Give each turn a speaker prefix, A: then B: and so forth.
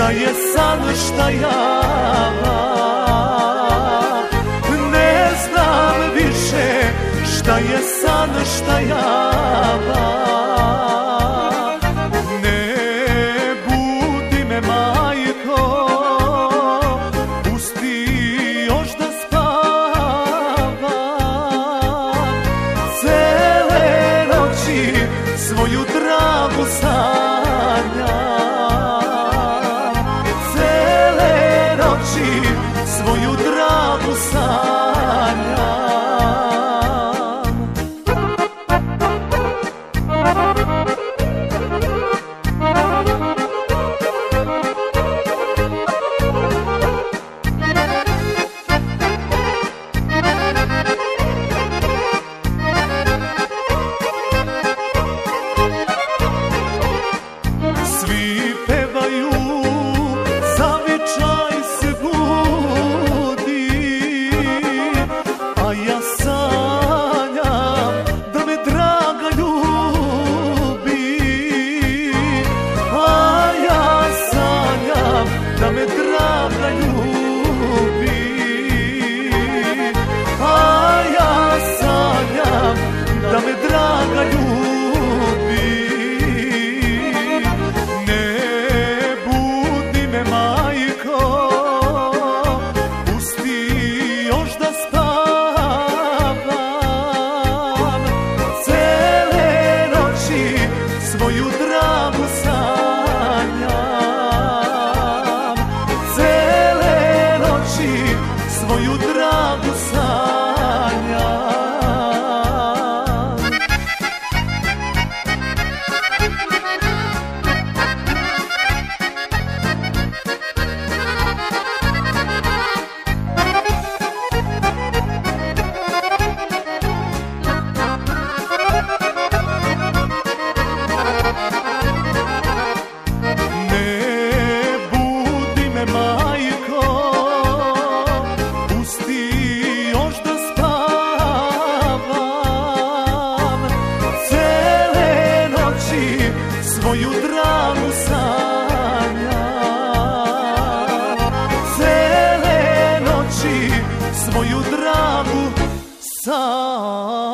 A: Šta je san, šta java, ne znam više. Šta je san, šta java, ne budi me majko, pusti još da spavam. Cele noći svoju dragu sanjam, svoju dragu sanjam. Svi pevaju, zavičaj se budi, a ja sanjam da me draga ljubi. A ja sanjam da me draga ljubi. A ja sanjam da me draga ljubi. Svoju dragu sanjam, cele noći svoju dragu sanjam. Svoju dragu sanjam, cele noći svoju dragu sanjam.